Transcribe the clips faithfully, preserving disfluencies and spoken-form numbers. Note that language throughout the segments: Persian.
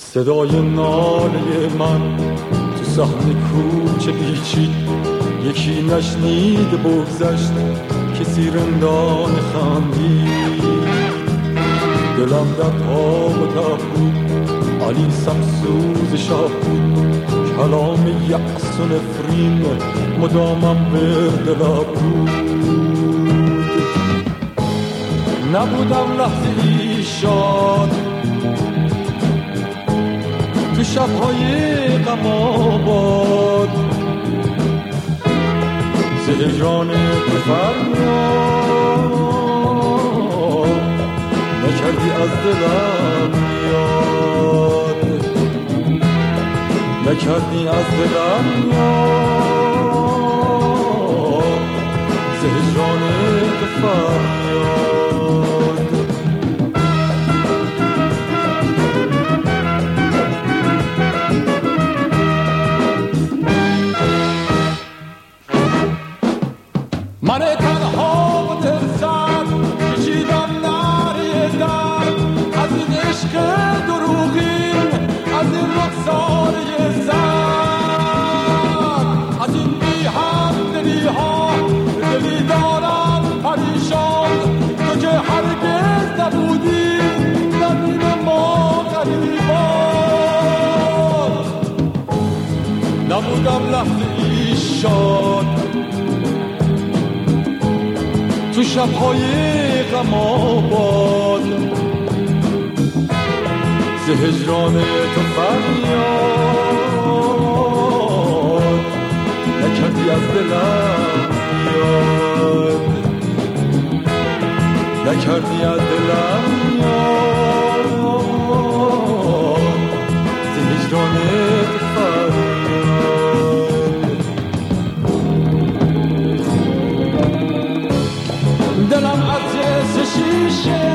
صدای ناله من تو صحن کوچه پیچید، یکی نشنید بگذشت کسی رندان خندید. دلم در تاب و تب بود، علی سمسوز شاه بود، کلام یأس و نفرین مدامم به دلم بود. نبودم لحظه ای شاد تو شب‌های غم آباد، ز هجران تو فریاد نکردی از دلم یاد، نکردی از دلم یاد، ز هجران تو فریاد. من تنها و دلسرد کشیدم نعره درد از این عشق دروغین، از این رخساره زرد، از این بی همدلی ها. دلی دارم پریشان تو که هرگز نبودی زمین ما غریبان. نبودم لحظه ای شاد تو شب‌های غم آباد، ز هجران تو فریاد نکردی از دلم یاد، نکردی از دلم یاد، ز هجران تو فریاد. دلم از جنس شیشه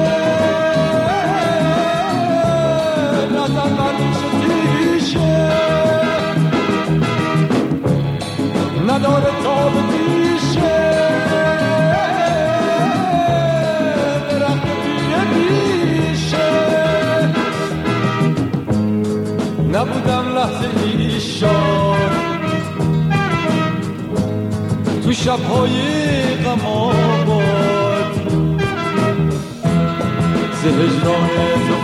نظر بریش تیشه، نداره تاب دیشه، درخت پیره پیشه. نبودم لحظه ای شاد تو شب‌های غم آباد، ز هجران تو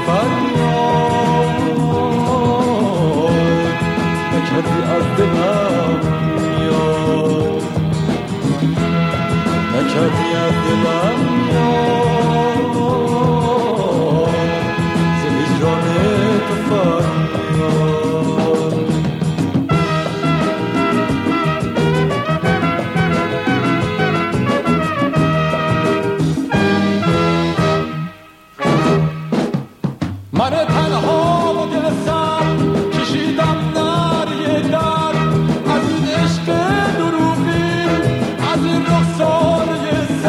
فریاد نکردی از دلم یاد، نکردی از دلم یاد، ز هجران تو فریاد. من تنها و دل سرد کشیدم نعره درد از این عشق دروغین، از این رخساره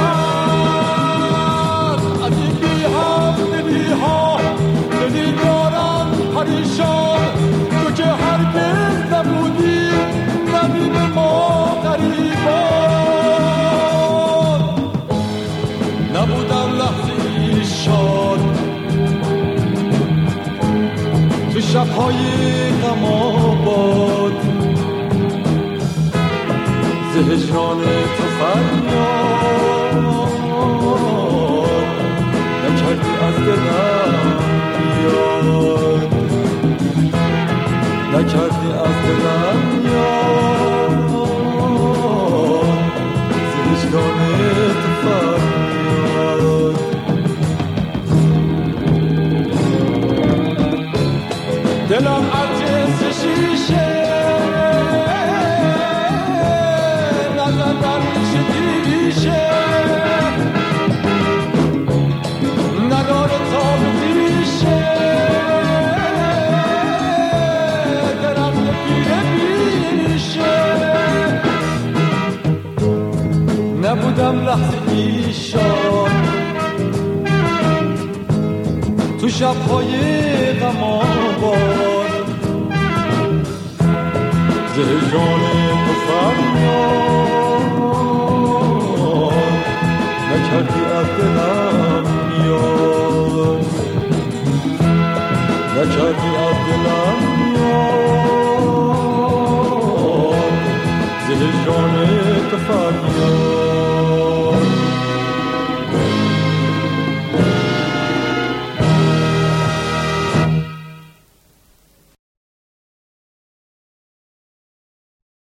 زرد، از این بی همدلی ها. دلی دارم پریشان تو که هرگز نبودی زمین ما غریبان. نبودم لحظه ای شاد تو شب‌های غم آباد، ز هجران تو فریاد نکردی از دلم یاد، نکردی از دلم یاد، ز هجران تو فریاد. دلم از جنس شیشه نظر بریش تیشه، نداره تاب پیشه، درخت پیره پیشه. نبودم لحظه ای شاد تو شب‌های غم آباد، ز هجران تو فریاد نکردی از دلم یاد، نکردی از